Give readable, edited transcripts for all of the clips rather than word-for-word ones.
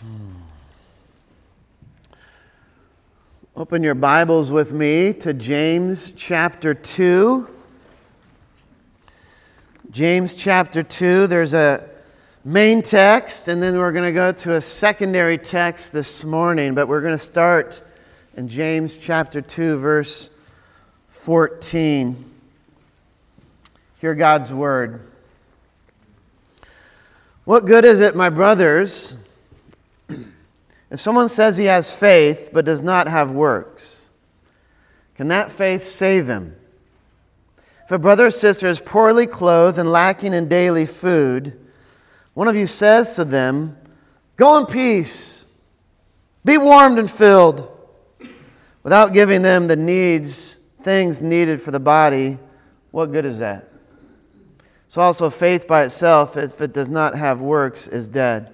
Open your Bibles with me to James chapter 2. James chapter 2, there's a main text, and then we're going to go to a secondary text this morning, but we're going to start in James chapter 2, verse 14. Hear God's word. What good is it, my brothers, if someone says he has faith but does not have works? Can that faith save him? If a brother or sister is poorly clothed and lacking in daily food, one of you says to them, "Go in peace, be warmed and filled," without giving them the things needed for the body, what good is that? So also faith by itself, if it does not have works, is dead.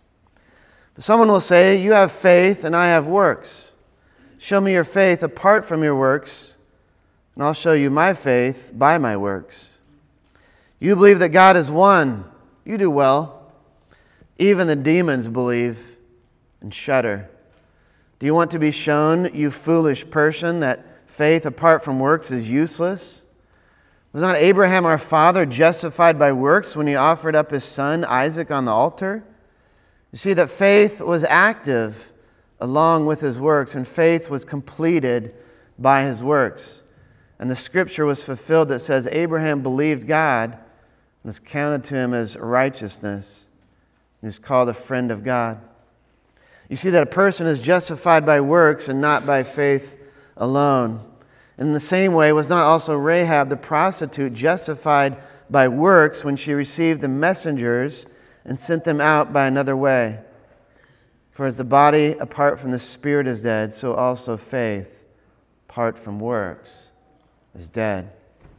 But someone will say, "You have faith and I have works. Show me your faith apart from your works, and I'll show you my faith by my works. You believe that God is one. You do well. Even the demons believe and shudder. Do you want to be shown, you foolish person, that faith apart from works is useless? Was not Abraham our father justified by works when he offered up his son Isaac on the altar? You see that faith was active along with his works, and faith was completed by his works. And the scripture was fulfilled that says, Abraham believed God and was counted to him as righteousness. He was called a friend of God. You see that a person is justified by works and not by faith alone. In the same way, was not also Rahab the prostitute justified by works when she received the messengers and sent them out by another way? For as the body apart from the spirit is dead, so also faith apart from works is dead.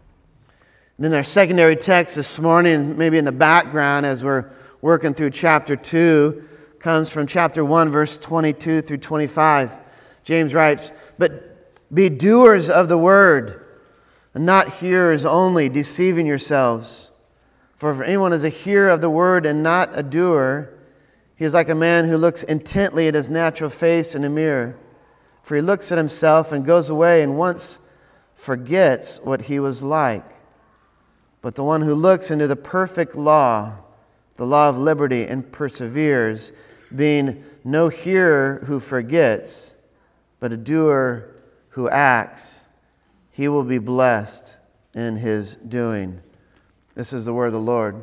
And then our secondary text this morning, maybe in the background as we're working through chapter 2, comes from chapter 1, verse 22 through 25. James writes, "But be doers of the word, and not hearers only, deceiving yourselves. For if anyone is a hearer of the word and not a doer, he is like a man who looks intently at his natural face in a mirror. For he looks at himself and goes away and once forgets what he was like. But the one who looks into the perfect law, the law of liberty, and perseveres, being no hearer who forgets, but a doer who acts, he will be blessed in his doing." This is the word of the Lord.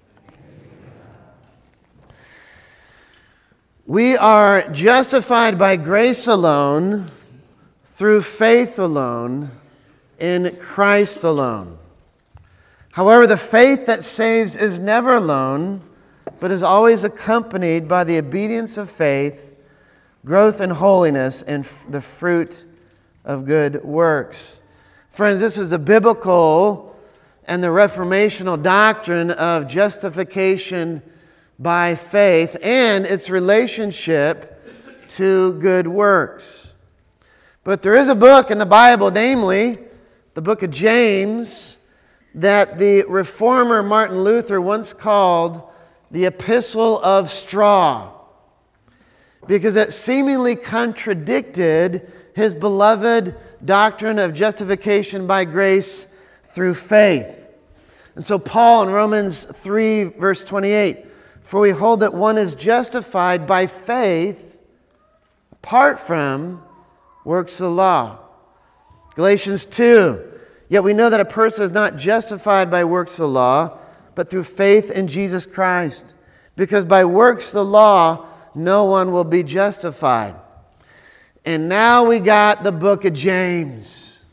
We are justified by grace alone, through faith alone, in Christ alone. However, the faith that saves is never alone, but is always accompanied by the obedience of faith, growth in holiness, and the fruit of good works. Friends, this is the biblical and the reformational doctrine of justification by faith and its relationship to good works. But there is a book in the Bible, namely the book of James, that the reformer Martin Luther once called the Epistle of Straw, because it seemingly contradicted his beloved doctrine of justification by grace through faith. And so Paul in Romans 3, verse 28, "For we hold that one is justified by faith apart from works of the law." Galatians 2, "Yet we know that a person is not justified by works of the law, but through faith in Jesus Christ. Because by works of the law, no one will be justified." And now we got the book of James.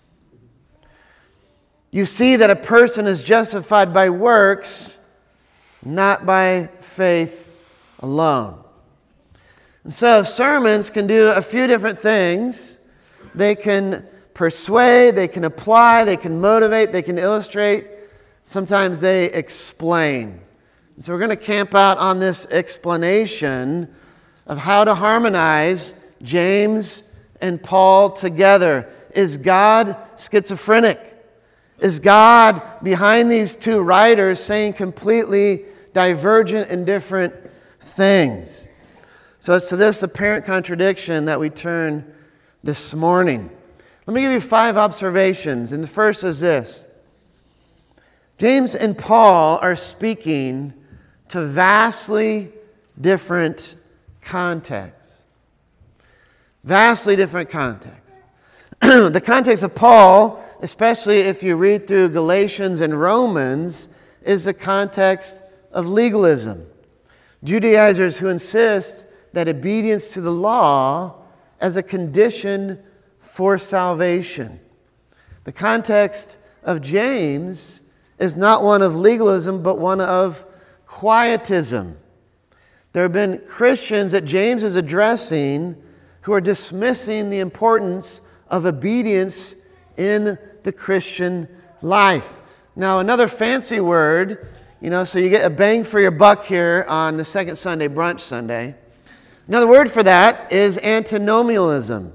You see that a person is justified by works, not by faith alone. And so sermons can do a few different things. They can persuade, they can apply, they can motivate, they can illustrate. Sometimes they explain. And so we're going to camp out on this explanation of how to harmonize James and Paul together. Is God schizophrenic? Is God behind these two writers saying completely divergent and different things? So it's to this apparent contradiction that we turn this morning. Let me give you 5 observations, and the first is this. James and Paul are speaking to vastly different contexts. Vastly different contexts. The context of Paul, especially if you read through Galatians and Romans, is the context of legalism. Judaizers who insist that obedience to the law as a condition for salvation. The context of James is not one of legalism, but one of quietism. There have been Christians that James is addressing who are dismissing the importance of obedience in the Christian life. Now, another fancy word, so you get a bang for your buck here on the second Sunday, brunch Sunday. Another word for that is antinomianism.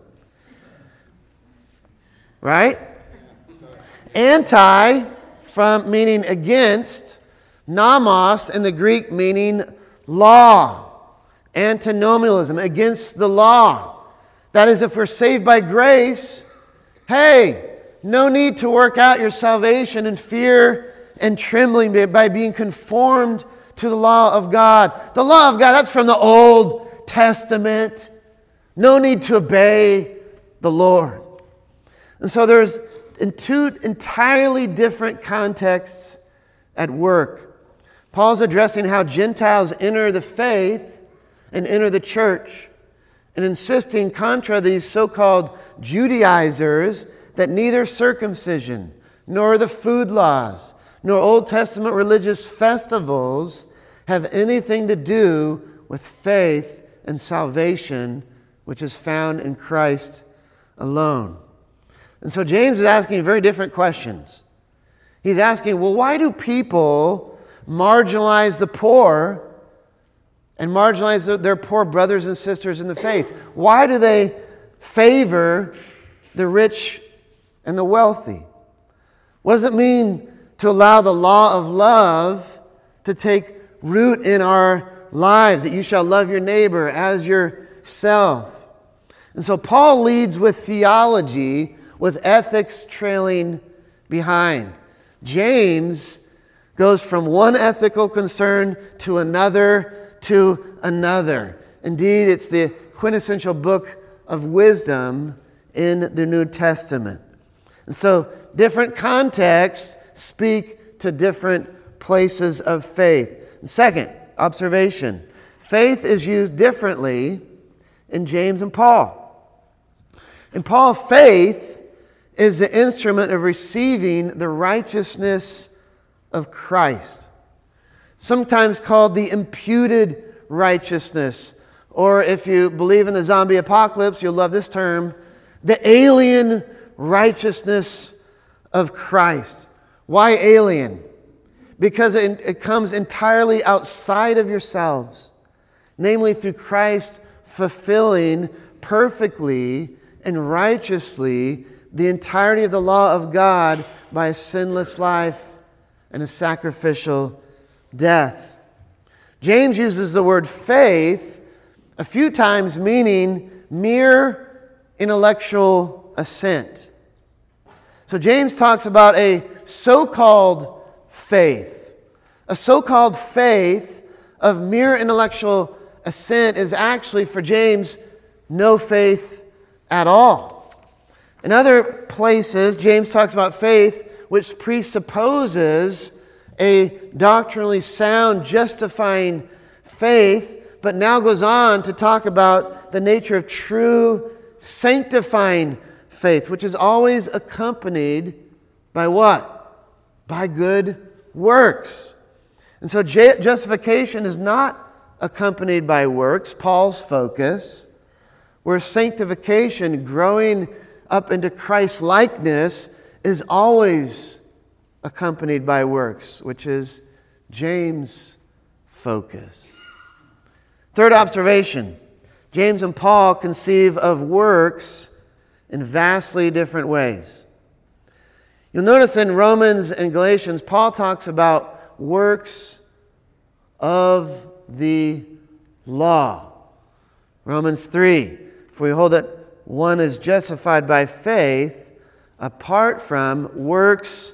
Right? Anti, from meaning against, nomos in the Greek meaning law. Antinomianism, against the law. That is, if we're saved by grace, hey, no need to work out your salvation in fear and trembling by being conformed to the law of God. The law of God, that's from the Old Testament. No need to obey the Lord. And so there's in 2 entirely different contexts at work. Paul's addressing how Gentiles enter the faith and enter the church, and insisting contra these so-called Judaizers that neither circumcision, nor the food laws, nor Old Testament religious festivals have anything to do with faith and salvation, which is found in Christ alone. And so James is asking very different questions. He's asking, well, why do people marginalize the poor and marginalize their poor brothers and sisters in the faith? Why do they favor the rich and the wealthy? What does it mean to allow the law of love to take root in our lives, that you shall love your neighbor as yourself? And so Paul leads with theology, with ethics trailing behind. James goes from one ethical concern to another to another. Indeed, it's the quintessential book of wisdom in the New Testament. And so different contexts speak to different places of faith. And second observation, faith is used differently in James and Paul. In Paul, faith is the instrument of receiving the righteousness of Christ, sometimes called the imputed righteousness, or if you believe in the zombie apocalypse, you'll love this term, the alien righteousness of Christ. Why alien? Because it comes entirely outside of yourselves, namely through Christ fulfilling perfectly and righteously the entirety of the law of God by a sinless life and a sacrificial death. James uses the word faith a few times, meaning mere intellectual assent. So James talks about a so-called faith. A so-called faith of mere intellectual assent is actually, for James, no faith at all. In other places, James talks about faith which presupposes a doctrinally sound, justifying faith, but now goes on to talk about the nature of true, sanctifying faith, which is always accompanied by what? By good works. And so justification is not accompanied by works, Paul's focus, where sanctification, growing up into Christ's likeness, is always accompanied by works, which is James' focus. Third observation, James and Paul conceive of works in vastly different ways. You'll notice in Romans and Galatians, Paul talks about works of the law. Romans 3, for we hold that one is justified by faith apart from works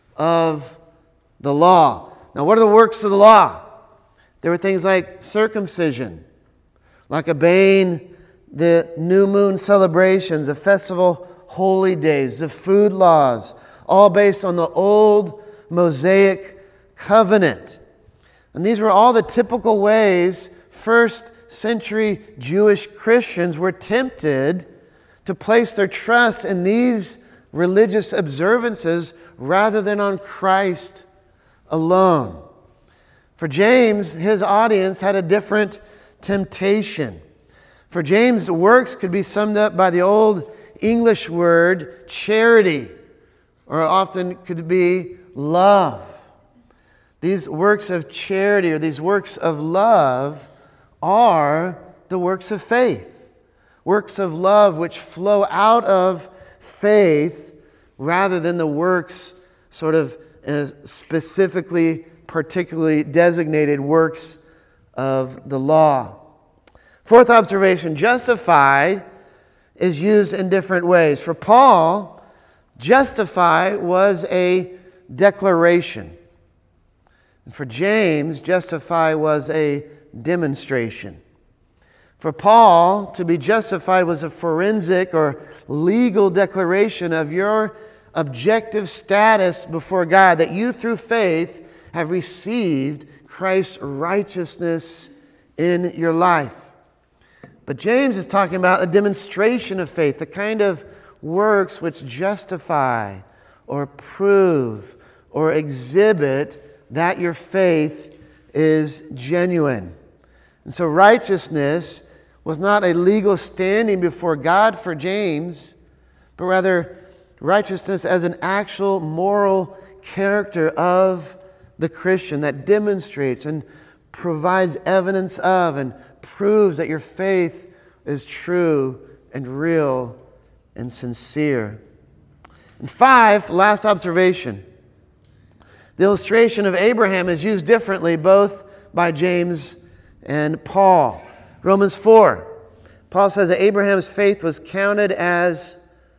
of the law. Now, what are the works of the law? There were things like circumcision, like obeying the new moon celebrations, the festival holy days, the food laws, all based on the old Mosaic covenant. And these were all the typical ways first century Jewish Christians were tempted to place their trust in these religious observances rather than on Christ alone. For James, his audience had a different temptation. For James, works could be summed up by the old English word charity, or often could be love. These works of charity or these works of love are the works of faith. Works of love which flow out of faith rather than the works sort of specifically, particularly designated works of the law. Fourth observation, justified is used in different ways. For Paul, justify was a declaration. And for James, justify was a demonstration. For Paul, to be justified was a forensic or legal declaration of your objective status before God, that you through faith have received Christ's righteousness in your life. But James is talking about a demonstration of faith, the kind of works which justify or prove or exhibit that your faith is genuine. And so righteousness was not a legal standing before God for James, but rather righteousness as an actual moral character of the Christian that demonstrates and provides evidence of and proves that your faith is true and real and sincere. And 5, last observation. The illustration of Abraham is used differently both by James and Paul. Romans 4, Paul says that Abraham's faith was counted as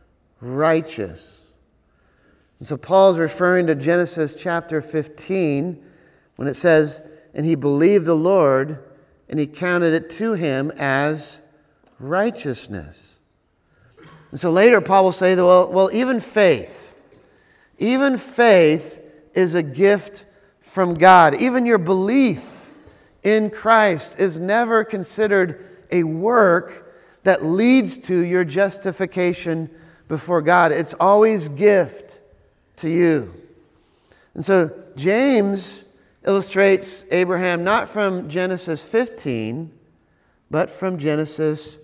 righteous. And so Paul is referring to Genesis chapter 15 when it says, and he believed the Lord and he counted it to him as righteousness. And so later Paul will say, well, even faith is a gift from God. Even your belief in Christ is never considered a work that leads to your justification before God. It's always gift to you. And so James illustrates Abraham not from Genesis 15, but from Genesis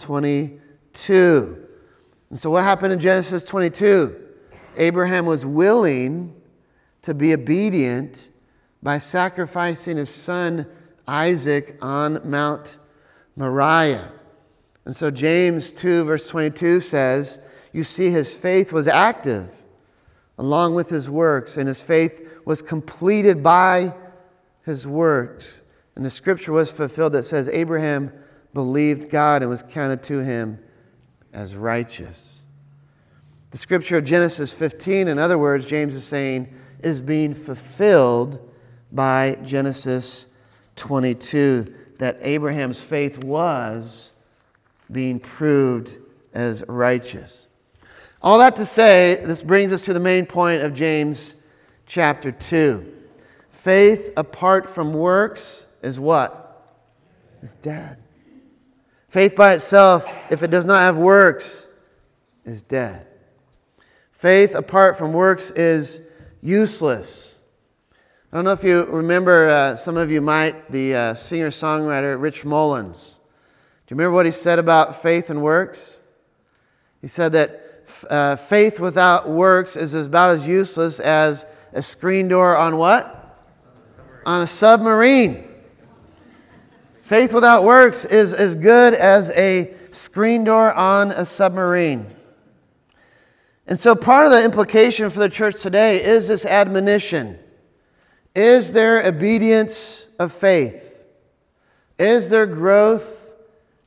22. And so what happened in Genesis 22? Abraham was willing to be obedient by sacrificing his son Isaac on Mount Moriah. And so James 2 verse 22 says, you see his faith was active along with his works, and his faith was completed by his works. And the scripture was fulfilled that says Abraham believed God and was counted to him as righteous. The scripture of Genesis 15, in other words, James is saying, is being fulfilled by Genesis 22, that Abraham's faith was being proved as righteous. All that to say, this brings us to the main point of James chapter 2. Faith apart from works is what? Is dead. Faith by itself, if it does not have works, is dead. Faith apart from works is useless. I don't know if you remember, some of you might, the singer-songwriter Rich Mullins. Do you remember what he said about faith and works? He said that faith without works is about as useless as a screen door on what? On a submarine. Faith without works is as good as a screen door on a submarine. And so part of the implication for the church today is this admonition. Is there obedience of faith? Is there growth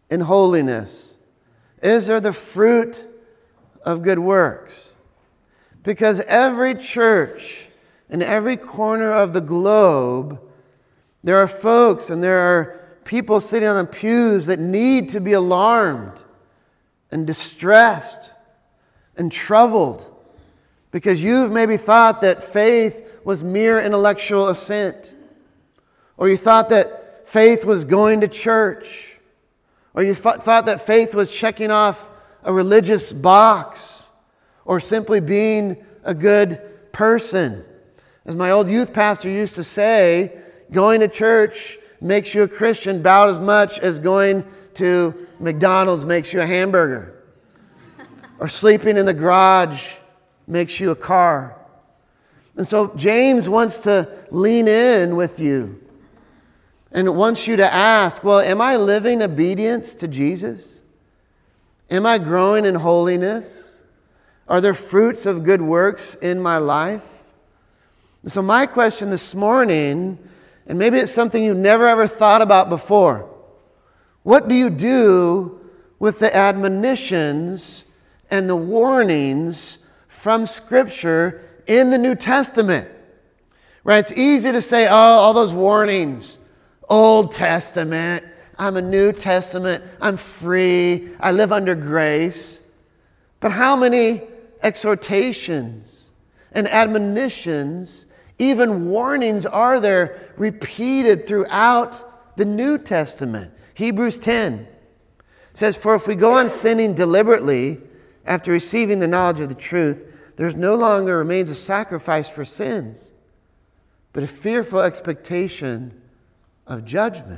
in holiness? Is there the fruit of good works? Because every church in every corner of the globe, there are folks and there are people sitting on the pews that need to be alarmed and distressed and troubled because you've maybe thought that faith was mere intellectual assent, or you thought that faith was going to church, or you thought that faith was checking off a religious box, or simply being a good person. As my old youth pastor used to say, going to church makes you a Christian about as much as going to McDonald's makes you a hamburger. Or sleeping in the garage makes you a car. And so James wants to lean in with you and wants you to ask, well, am I living obedience to Jesus? Am I growing in holiness? Are there fruits of good works in my life? And so my question this morning, and maybe it's something you've never ever thought about before, what do you do with the admonitions and the warnings from Scripture in the New Testament? Right? It's easy to say, oh, all those warnings, Old Testament, I'm a New Testament, I'm free, I live under grace. But how many exhortations and admonitions, even warnings, are there repeated throughout the New Testament? Hebrews 10 says, for if we go on sinning deliberately after receiving the knowledge of the truth, there's no longer remains a sacrifice for sins, but a fearful expectation of judgment.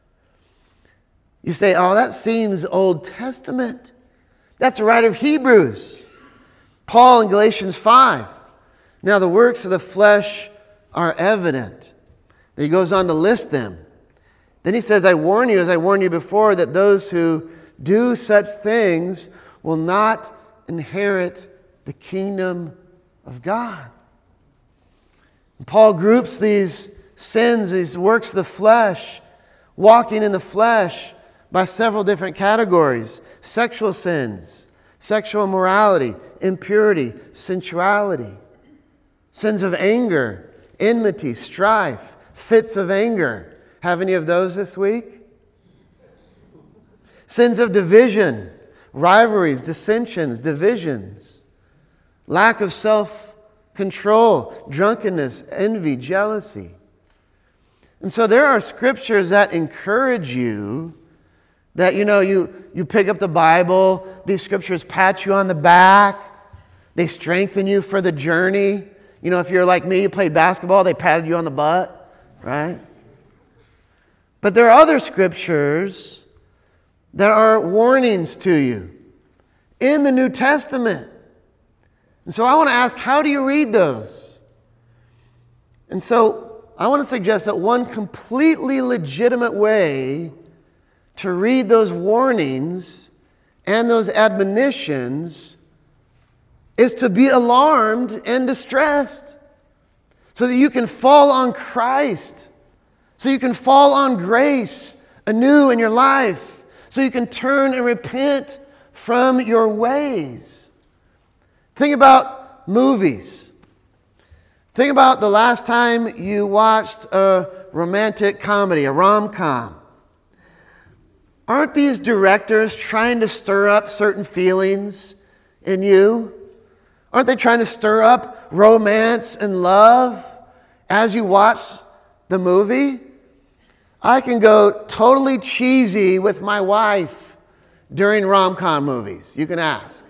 You say, oh, that seems Old Testament. That's the writer of Hebrews. Paul in Galatians 5. Now the works of the flesh are evident. Then he goes on to list them. Then he says, I warn you, as I warned you before, that those who do such things will not inherit the kingdom of God. And Paul groups these sins, these works of the flesh, walking in the flesh, by several different categories. Sexual sins, sexual immorality, impurity, sensuality. Sins of anger, enmity, strife, fits of anger. Have any of those this week? Sins of division, rivalries, dissensions, divisions. Lack of self-control, drunkenness, envy, jealousy. And so there are scriptures that encourage you that, you pick up the Bible, these scriptures pat you on the back, they strengthen you for the journey. If you're like me, you played basketball, they patted you on the butt, right? But there are other scriptures that are warnings to you in the New Testament. And so I want to ask, how do you read those? And so I want to suggest that one completely legitimate way to read those warnings and those admonitions is to be alarmed and distressed so that you can fall on Christ, so you can fall on grace anew in your life, so you can turn and repent from your ways. Think about movies. Think about the last time you watched a romantic comedy, a rom-com. Aren't these directors trying to stir up certain feelings in you? Aren't they trying to stir up romance and love as you watch the movie? I can go totally cheesy with my wife during rom-com movies. You can ask.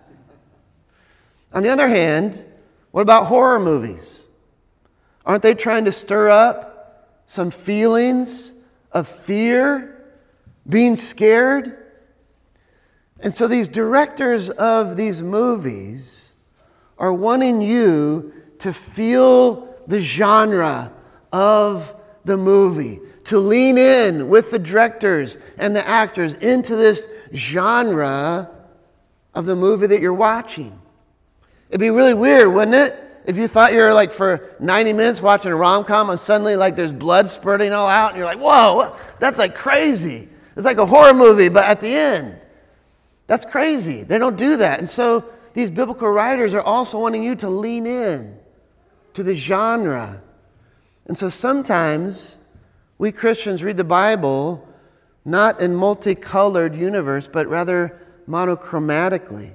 On the other hand, what about horror movies? Aren't they trying to stir up some feelings of fear? Being scared? And so these directors of these movies are wanting you to feel the genre of the movie, to lean in with the directors and the actors into this genre of the movie that you're watching. It'd be really weird, wouldn't it? If you thought you were like for 90 minutes watching a rom-com and suddenly like there's blood spurting all out and you're like, whoa, that's like crazy. It's like a horror movie, but at the end. That's crazy. They don't do that. And so these biblical writers are also wanting you to lean in to the genre. And so sometimes we Christians read the Bible not in multicolored universe, but rather monochromatically.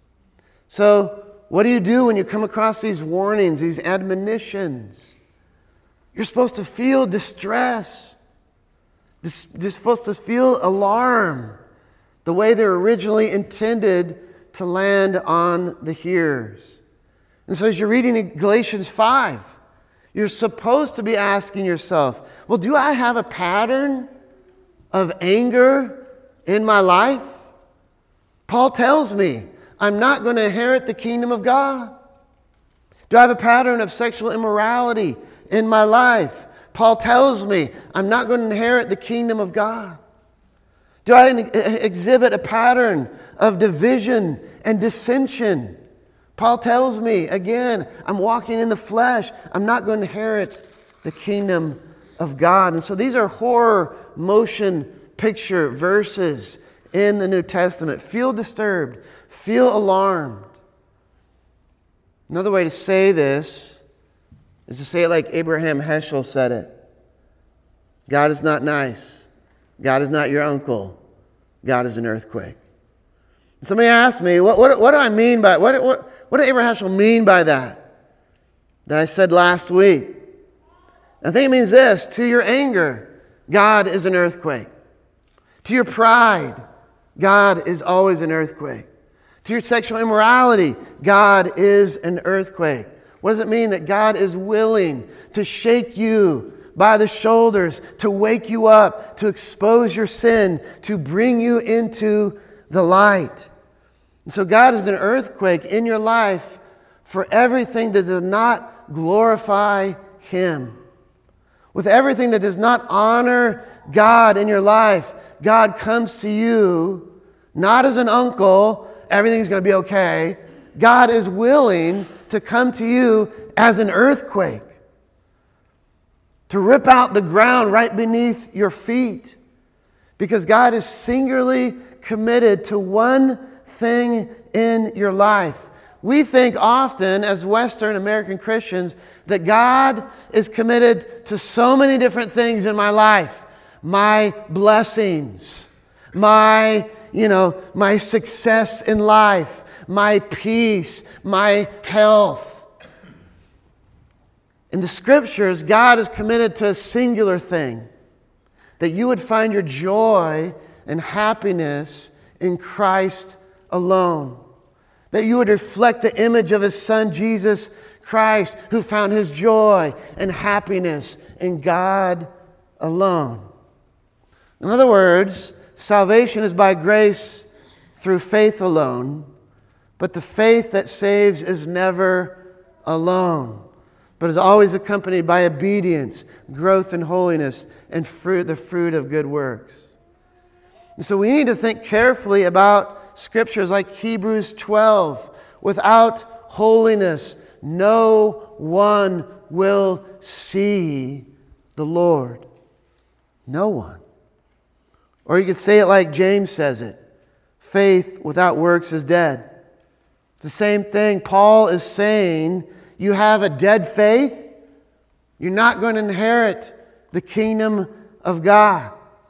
So what do you do when you come across these warnings, these admonitions? You're supposed to feel distress. You're supposed to feel alarm, the way they're originally intended to land on the hearers. And so as you're reading in Galatians 5, you're supposed to be asking yourself, well, do I have a pattern of anger in my life? Paul tells me I'm not going to inherit the kingdom of God. Do I have a pattern of sexual immorality in my life? Paul tells me I'm not going to inherit the kingdom of God. Do I exhibit a pattern of division and dissension? Paul tells me, again, I'm walking in the flesh. I'm not going to inherit the kingdom of God. And so these are horror motion picture verses in the New Testament. Feel disturbed. Feel alarmed. Another way to say this is to say it like Abraham Heschel said it. God is not nice. God is not your uncle. God is an earthquake. Somebody asked me, what do I mean by, what did Abraham Heschel mean by that I said last week? I think it means this: to your anger, God is an earthquake. To your pride, God is always an earthquake. To your sexual immorality, God is an earthquake. What does it mean? That God is willing to shake you by the shoulders, to wake you up, to expose your sin, to bring you into the light. And so God is an earthquake in your life for everything that does not glorify Him. With everything that does not honor God in your life, God comes to you not as an uncle, everything's going to be okay. God is willing to come to you as an earthquake, to rip out the ground right beneath your feet, because God is singularly committed to one thing in your life. We think often as Western American Christians that God is committed to so many different things in my life. My blessings, my success in life, my peace, my health. In the Scriptures, God is committed to a singular thing, that you would find your joy and happiness in Christ alone. That you would reflect the image of His Son, Jesus Christ, who found His joy and happiness in God alone. In other words, salvation is by grace through faith alone, but the faith that saves is never alone, but is always accompanied by obedience, growth in holiness, and the fruit of good works. And so we need to think carefully about scriptures like Hebrews 12. Without holiness, no one will see the Lord. No one. Or you could say it like James says it. Faith without works is dead. It's the same thing. Paul is saying, you have a dead faith, you're not going to inherit the kingdom of God.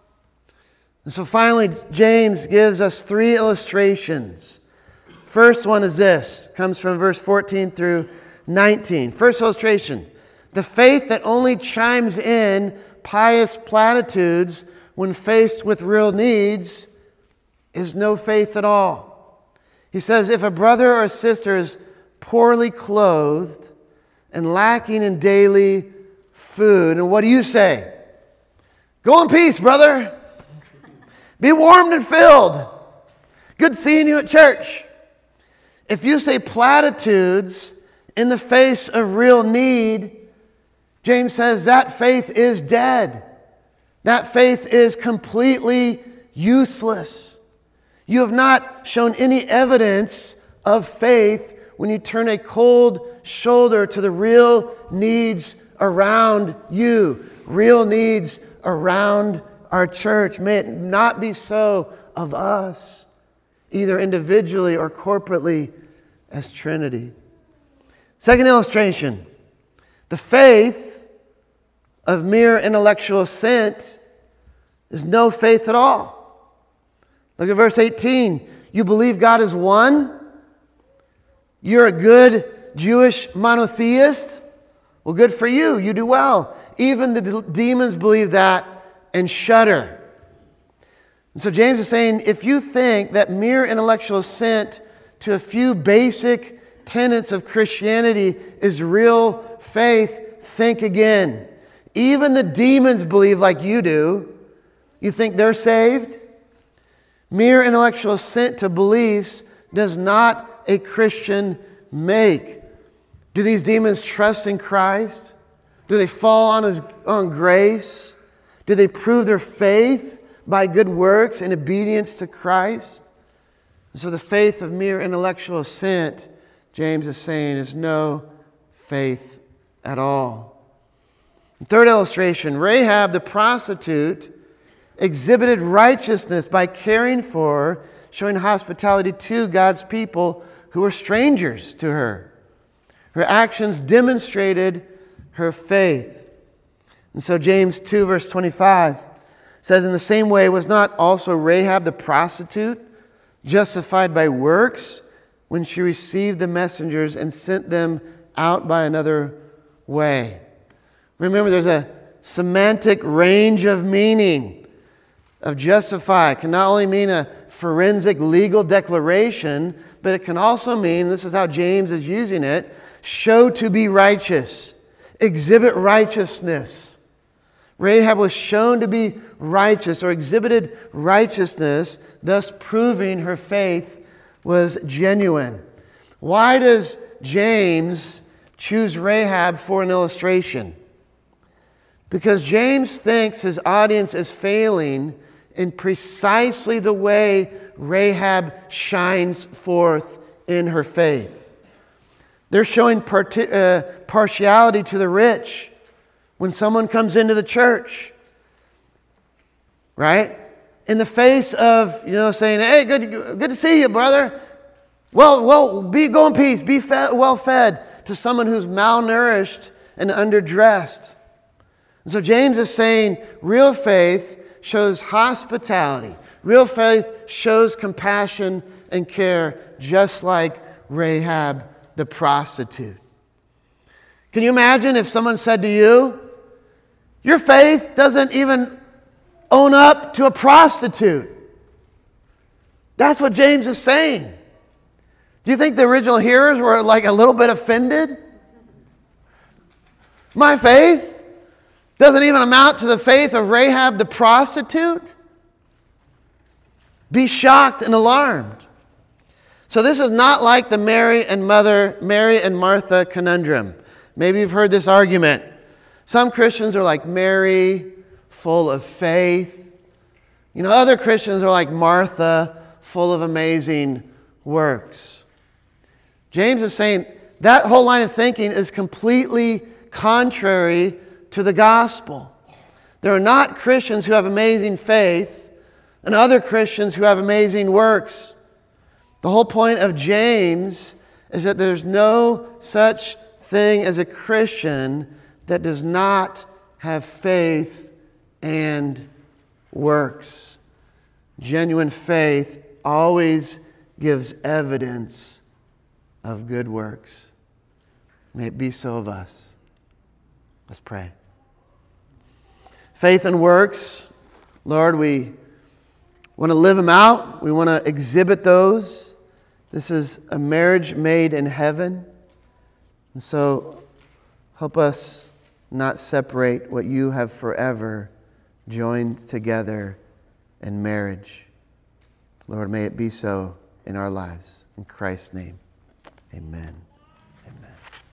And so finally, James gives us 3 illustrations. First one is this. Comes from verse 14 through 19. First illustration. The faith that only chimes in pious platitudes when faced with real needs is no faith at all. He says, if a brother or sister is poorly clothed and lacking in daily food, and what do you say? Go in peace, brother. Be warmed and filled. Good seeing you at church. If you say platitudes in the face of real need, James says that faith is dead. That faith is completely useless. You have not shown any evidence of faith when you turn a cold shoulder to the real needs around you, real needs around our church. May it not be so of us, either individually or corporately as Trinity. Second illustration, the faith of mere intellectual assent is no faith at all. Look at verse 18. You believe God is one? You're a good Jewish monotheist? Well, good for you. You do well. Even the demons believe that and shudder. And so James is saying, if you think that mere intellectual assent to a few basic tenets of Christianity is real faith, think again. Even the demons believe like you do. You think they're saved? Mere intellectual assent to beliefs does not a Christian make. Do these demons trust in Christ? Do they fall on grace? Do they prove their faith by good works and obedience to Christ? And so the faith of mere intellectual assent, James is saying, is no faith at all. Third illustration, Rahab the prostitute exhibited righteousness by caring for, showing hospitality to God's people who were strangers to her. Her actions demonstrated her faith. And so James 2 verse 25 says, in the same way, was not also Rahab the prostitute justified by works when she received the messengers and sent them out by another way? Remember, there's a semantic range of meaning of justify. It can not only mean a forensic legal declaration, but it can also mean, this is how James is using it, show to be righteous, exhibit righteousness. Rahab was shown to be righteous or exhibited righteousness, thus proving her faith was genuine. Why does James choose Rahab for an illustration? Because James thinks his audience is failing in precisely the way Rahab shines forth in her faith. They're showing partiality to the rich when someone comes into the church, right? In the face of, saying, hey, good to see you, brother. Well, go in peace. Be well fed, to someone who's malnourished and underdressed. And so James is saying real faith shows hospitality. Real faith shows compassion and care, just like Rahab the prostitute. Can you imagine if someone said to you, your faith doesn't even own up to a prostitute? That's what James is saying. Do you think the original hearers were like a little bit offended? My faith doesn't even amount to the faith of Rahab the prostitute? Be shocked and alarmed. So this is not like the Mary and Martha conundrum. Maybe you've heard this argument. Some Christians are like Mary, full of faith. Other Christians are like Martha, full of amazing works. James is saying that whole line of thinking is completely contrary to the gospel. There are not Christians who have amazing faith and other Christians who have amazing works. The whole point of James is that there's no such thing as a Christian that does not have faith and works. Genuine faith always gives evidence of good works. May it be so of us. Let's pray. Faith and works, Lord, we want to live them out. We want to exhibit those. This is a marriage made in heaven. And so help us not separate what you have forever joined together in marriage. Lord, may it be so in our lives. In Christ's name, amen.